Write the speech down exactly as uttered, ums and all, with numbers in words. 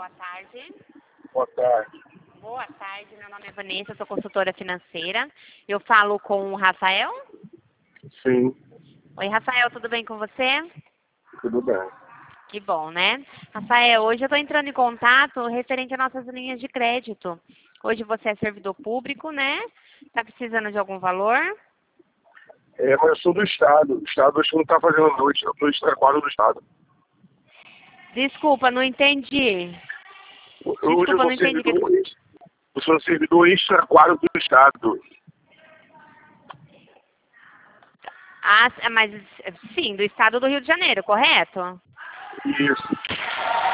boa tarde. Boa tarde. Boa tarde, meu nome é Vanessa, eu sou consultora financeira. Eu falo com o Rafael? Sim, Oi, Rafael, tudo bem com você? tudo bem. Que bom, né? Rafael, hoje eu estou entrando em contato referente às nossas linhas de crédito. Hoje você é servidor público, né? Está precisando de algum valor? É, mas eu sou do Estado. O Estado acho que não está fazendo noite, eu sou extraquadro do Estado. Desculpa, não entendi. Hoje Desculpa, eu não sou entendi. servidor, eu sou servidor extraquadro do Estado. Ah, mas sim, do estado do Rio de Janeiro, correto? Isso.